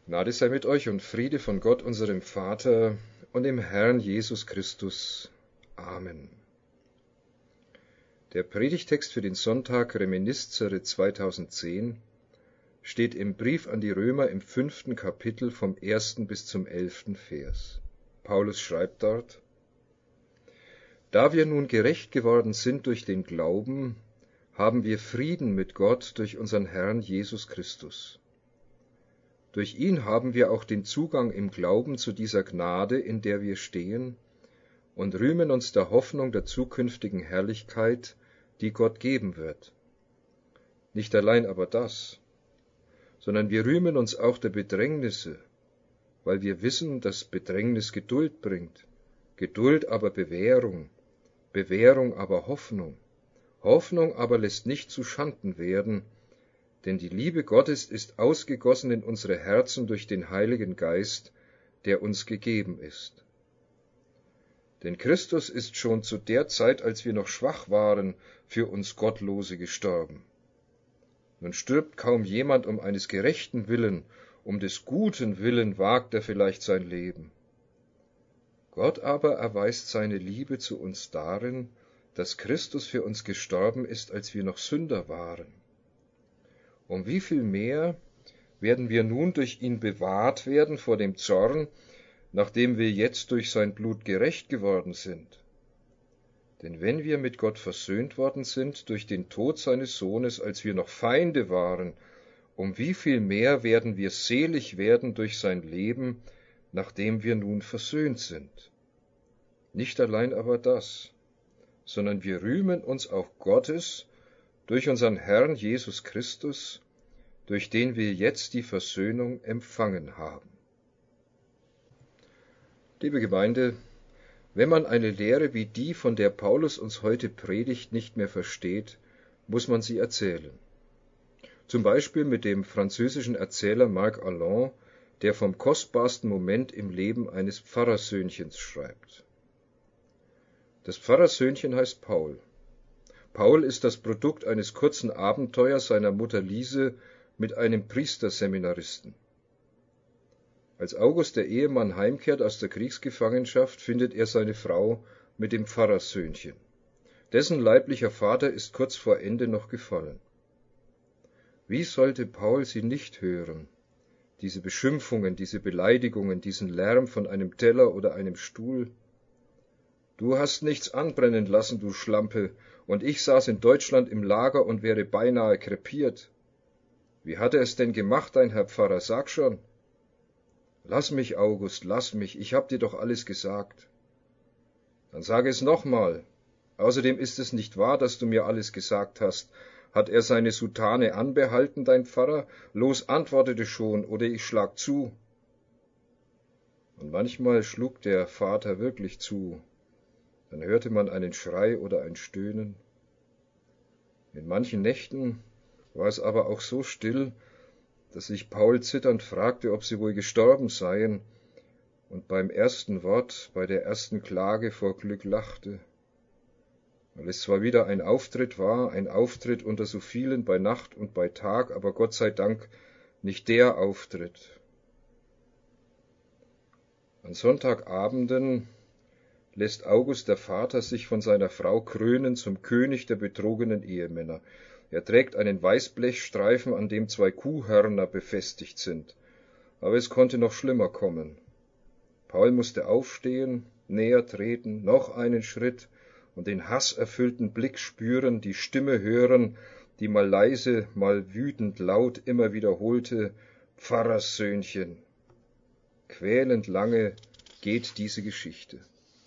Gnade sei mit euch und Friede von Gott, unserem Vater und dem Herrn Jesus Christus. Amen. Der Predigtext für den Sonntag Reminiscere 2010 steht im Brief an die Römer im 5. Kapitel vom 1. bis zum 11. Vers. Paulus schreibt dort: Da wir nun gerecht geworden sind durch den Glauben, haben wir Frieden mit Gott durch unseren Herrn Jesus Christus. Durch ihn haben wir auch den Zugang im Glauben zu dieser Gnade, in der wir stehen, und rühmen uns der Hoffnung der zukünftigen Herrlichkeit, die Gott geben wird. Nicht allein aber das, sondern wir rühmen uns auch der Bedrängnisse, weil wir wissen, dass Bedrängnis Geduld bringt, Geduld aber Bewährung, Bewährung aber Hoffnung, Hoffnung aber lässt nicht zu Schanden werden, denn die Liebe Gottes ist ausgegossen in unsere Herzen durch den Heiligen Geist, der uns gegeben ist. Denn Christus ist schon zu der Zeit, als wir noch schwach waren, für uns Gottlose gestorben. Nun stirbt kaum jemand um eines Gerechten willen, um des Guten willen wagt er vielleicht sein Leben. Gott aber erweist seine Liebe zu uns darin, dass Christus für uns gestorben ist, als wir noch Sünder waren. Um wie viel mehr werden wir nun durch ihn bewahrt werden vor dem Zorn, nachdem wir jetzt durch sein Blut gerecht geworden sind. Denn wenn wir mit Gott versöhnt worden sind durch den Tod seines Sohnes, als wir noch Feinde waren, um wie viel mehr werden wir selig werden durch sein Leben, nachdem wir nun versöhnt sind. Nicht allein aber das, sondern wir rühmen uns auch Gottes durch unseren Herrn Jesus Christus, durch den wir jetzt die Versöhnung empfangen haben. Liebe Gemeinde, wenn man eine Lehre wie die, von der Paulus uns heute predigt, nicht mehr versteht, muss man sie erzählen. Zum Beispiel mit dem französischen Erzähler Marc Allan, der vom kostbarsten Moment im Leben eines Pfarrersöhnchens schreibt. Das Pfarrersöhnchen heißt Paul. Paul ist das Produkt eines kurzen Abenteuers seiner Mutter Lise mit einem Priesterseminaristen. Als August der Ehemann heimkehrt aus der Kriegsgefangenschaft, findet er seine Frau mit dem Pfarrersöhnchen. Dessen leiblicher Vater ist kurz vor Ende noch gefallen. Wie sollte Paul sie nicht hören? Diese Beschimpfungen, diese Beleidigungen, diesen Lärm von einem Teller oder einem Stuhl. Du hast nichts anbrennen lassen, du Schlampe, und ich saß in Deutschland im Lager und wäre beinahe krepiert. Wie hat er es denn gemacht, dein Herr Pfarrer, sag schon. Lass mich, August, lass mich, ich hab dir doch alles gesagt. Dann sage es nochmal. Außerdem ist es nicht wahr, dass du mir alles gesagt hast. Hat er seine Soutane anbehalten, dein Pfarrer? Los, antwortete schon, oder ich schlag zu. Und manchmal schlug der Vater wirklich zu. Dann hörte man einen Schrei oder ein Stöhnen. In manchen Nächten war es aber auch so still, dass sich Paul zitternd fragte, ob sie wohl gestorben seien, und beim ersten Wort, bei der ersten Klage vor Glück lachte, weil es zwar wieder ein Auftritt war, ein Auftritt unter so vielen bei Nacht und bei Tag, aber Gott sei Dank nicht der Auftritt. An Sonntagabenden lässt August der Vater sich von seiner Frau krönen zum König der betrogenen Ehemänner. Er trägt einen Weißblechstreifen, an dem 2 Kuhhörner befestigt sind. Aber es konnte noch schlimmer kommen. Paul musste aufstehen, näher treten, noch einen Schritt und den hasserfüllten Blick spüren, die Stimme hören, die mal leise, mal wütend laut immer wiederholte: Pfarrersöhnchen. Quälend lange geht diese Geschichte.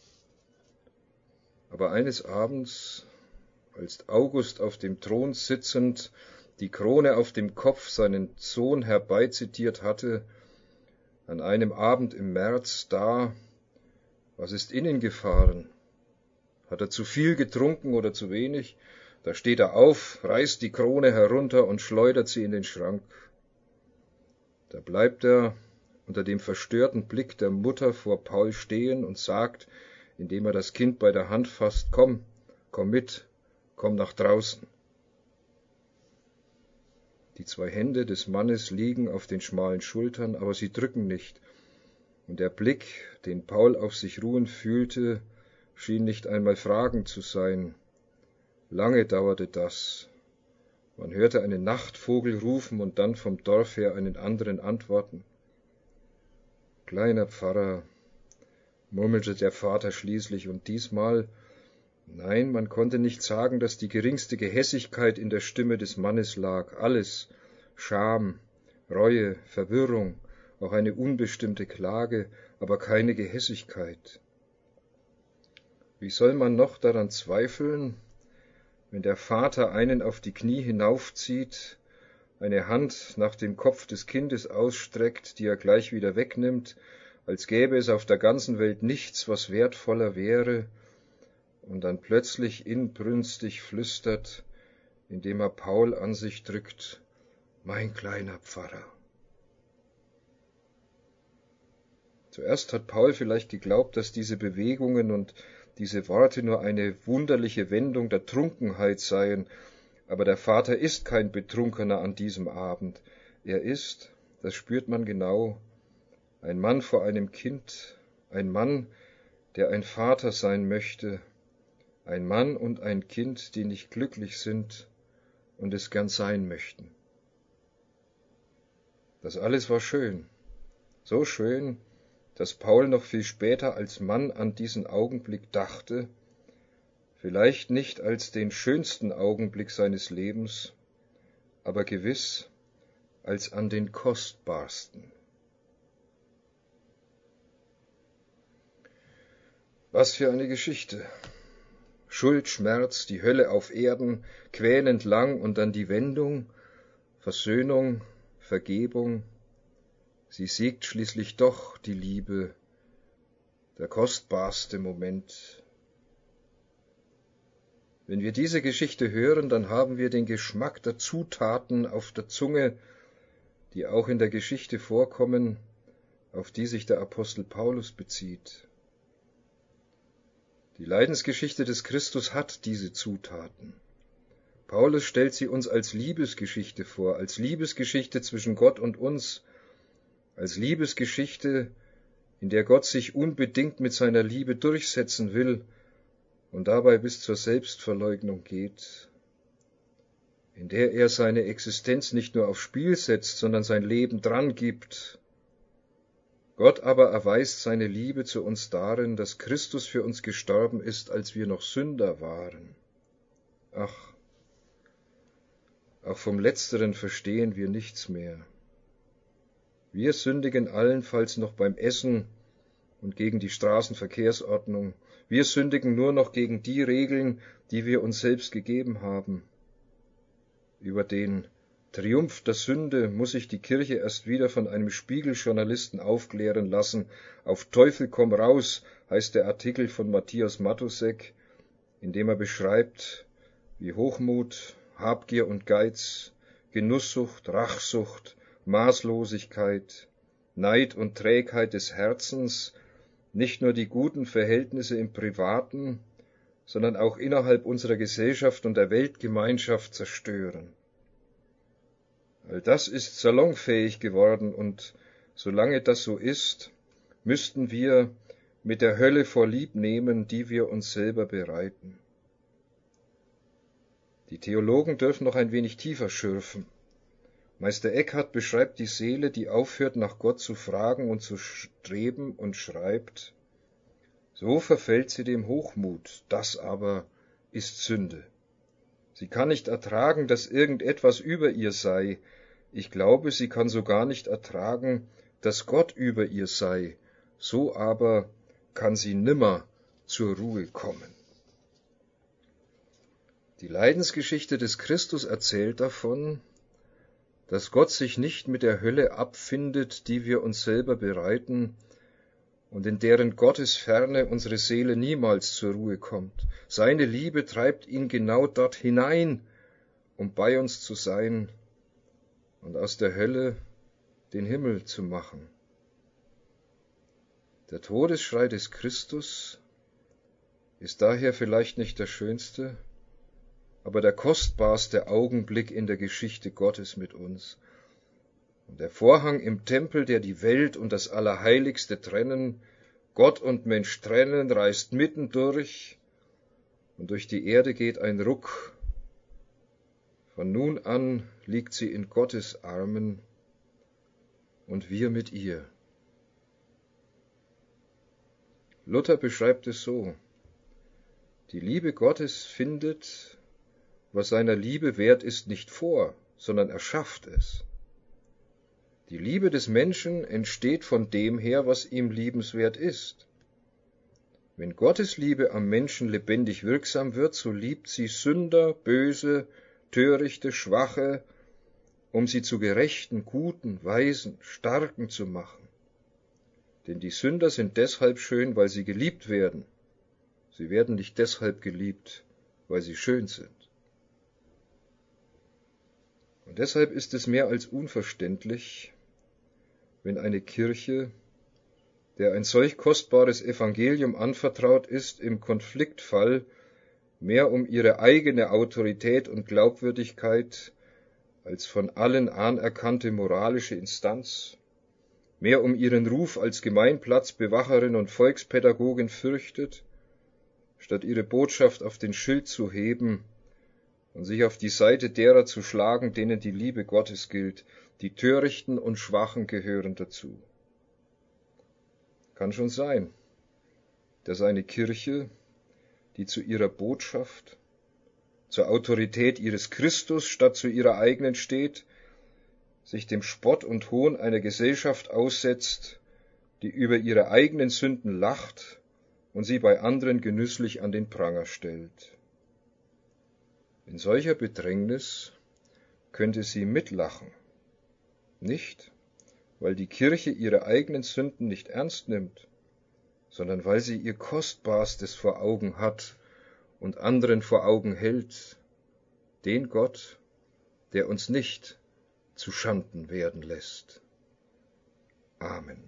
Aber eines Abends, als August auf dem Thron sitzend, die Krone auf dem Kopf seinen Sohn herbeizitiert hatte, an einem Abend im März, was ist in ihn gefahren? Hat er zu viel getrunken oder zu wenig? Da steht er auf, reißt die Krone herunter und schleudert sie in den Schrank. Da bleibt er unter dem verstörten Blick der Mutter vor Paul stehen und sagt, indem er das Kind bei der Hand fasst: Komm mit, komm nach draußen. Die 2 Hände des Mannes liegen auf den schmalen Schultern, aber sie drücken nicht, und der Blick, den Paul auf sich ruhen fühlte, schien nicht einmal fragend zu sein. Lange dauerte das. Man hörte einen Nachtvogel rufen und dann vom Dorf her einen anderen antworten. »Kleiner Pfarrer«, murmelte der Vater schließlich, und diesmal, nein, man konnte nicht sagen, dass die geringste Gehässigkeit in der Stimme des Mannes lag. Alles, Scham, Reue, Verwirrung, auch eine unbestimmte Klage, aber keine Gehässigkeit. Wie soll man noch daran zweifeln, wenn der Vater einen auf die Knie hinaufzieht, eine Hand nach dem Kopf des Kindes ausstreckt, die er gleich wieder wegnimmt, als gäbe es auf der ganzen Welt nichts, was wertvoller wäre, und dann plötzlich inbrünstig flüstert, indem er Paul an sich drückt, »Mein kleiner Pfarrer.« Zuerst hat Paul vielleicht geglaubt, dass diese Bewegungen und diese Worte nur eine wunderliche Wendung der Trunkenheit seien, aber der Vater ist kein Betrunkener an diesem Abend. Er ist, das spürt man genau, ein Mann vor einem Kind, ein Mann, der ein Vater sein möchte, ein Mann und ein Kind, die nicht glücklich sind und es gern sein möchten. Das alles war schön, so schön, dass Paul noch viel später als Mann an diesen Augenblick dachte, vielleicht nicht als den schönsten Augenblick seines Lebens, aber gewiss als an den kostbarsten. Was für eine Geschichte! Schuld, Schmerz, die Hölle auf Erden, quälend lang und dann die Wendung, Versöhnung, Vergebung. Sie siegt schließlich doch, die Liebe, der kostbarste Moment. Wenn wir diese Geschichte hören, dann haben wir den Geschmack der Zutaten auf der Zunge, die auch in der Geschichte vorkommen, auf die sich der Apostel Paulus bezieht. Die Leidensgeschichte des Christus hat diese Zutaten. Paulus stellt sie uns als Liebesgeschichte vor, als Liebesgeschichte zwischen Gott und uns, als Liebesgeschichte, in der Gott sich unbedingt mit seiner Liebe durchsetzen will und dabei bis zur Selbstverleugnung geht, in der er seine Existenz nicht nur aufs Spiel setzt, sondern sein Leben dran gibt. Gott aber erweist seine Liebe zu uns darin, dass Christus für uns gestorben ist, als wir noch Sünder waren. Ach, auch vom Letzteren verstehen wir nichts mehr. Wir sündigen allenfalls noch beim Essen und gegen die Straßenverkehrsordnung. Wir sündigen nur noch gegen die Regeln, die wir uns selbst gegeben haben. Über den Triumph der Sünde muss sich die Kirche erst wieder von einem Spiegeljournalisten aufklären lassen. Auf Teufel komm raus, heißt der Artikel von Matthias Matusek, in dem er beschreibt, wie Hochmut, Habgier und Geiz, Genusssucht, Rachsucht, Maßlosigkeit, Neid und Trägheit des Herzens nicht nur die guten Verhältnisse im Privaten, sondern auch innerhalb unserer Gesellschaft und der Weltgemeinschaft zerstören. All das ist salonfähig geworden, und solange das so ist, müssten wir mit der Hölle vorlieb nehmen, die wir uns selber bereiten. Die Theologen dürfen noch ein wenig tiefer schürfen. Meister Eckhart beschreibt die Seele, die aufhört, nach Gott zu fragen und zu streben, und schreibt: So verfällt sie dem Hochmut, das aber ist Sünde. Sie kann nicht ertragen, dass irgendetwas über ihr sei. Ich glaube, sie kann sogar nicht ertragen, dass Gott über ihr sei. So aber kann sie nimmer zur Ruhe kommen. Die Leidensgeschichte des Christus erzählt davon, dass Gott sich nicht mit der Hölle abfindet, die wir uns selber bereiten und in deren Gottesferne unsere Seele niemals zur Ruhe kommt. Seine Liebe treibt ihn genau dort hinein, um bei uns zu sein und aus der Hölle den Himmel zu machen. Der Todesschrei des Christus ist daher vielleicht nicht der schönste, aber der kostbarste Augenblick in der Geschichte Gottes mit uns. Und der Vorhang im Tempel, der die Welt und das Allerheiligste trennen, Gott und Mensch trennen, reißt mitten durch, und durch die Erde geht ein Ruck. Von nun an liegt sie in Gottes Armen und wir mit ihr. Luther beschreibt es so: Die Liebe Gottes findet, was seiner Liebe wert ist, nicht vor, sondern erschafft es. Die Liebe des Menschen entsteht von dem her, was ihm liebenswert ist. Wenn Gottes Liebe am Menschen lebendig wirksam wird, so liebt sie Sünder, Böse, Törichte, Schwache, um sie zu Gerechten, Guten, Weisen, Starken zu machen. Denn die Sünder sind deshalb schön, weil sie geliebt werden. Sie werden nicht deshalb geliebt, weil sie schön sind. Und deshalb ist es mehr als unverständlich, wenn eine Kirche, der ein solch kostbares Evangelium anvertraut ist, im Konfliktfall mehr um ihre eigene Autorität und Glaubwürdigkeit als von allen anerkannte moralische Instanz, mehr um ihren Ruf als Gemeinplatzbewacherin und Volkspädagogin fürchtet, statt ihre Botschaft auf den Schild zu heben und sich auf die Seite derer zu schlagen, denen die Liebe Gottes gilt. Die Törichten und Schwachen gehören dazu. Kann schon sein, dass eine Kirche, die zu ihrer Botschaft, zur Autorität ihres Christus statt zu ihrer eigenen steht, sich dem Spott und Hohn einer Gesellschaft aussetzt, die über ihre eigenen Sünden lacht und sie bei anderen genüsslich an den Pranger stellt. In solcher Bedrängnis könnte sie mitlachen, nicht, weil die Kirche ihre eigenen Sünden nicht ernst nimmt, sondern weil sie ihr Kostbarstes vor Augen hat und anderen vor Augen hält, den Gott, der uns nicht zu Schanden werden lässt. Amen.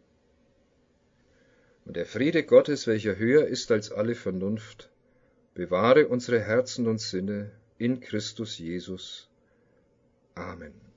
Und der Friede Gottes, welcher höher ist als alle Vernunft, bewahre unsere Herzen und Sinne in Christus Jesus. Amen.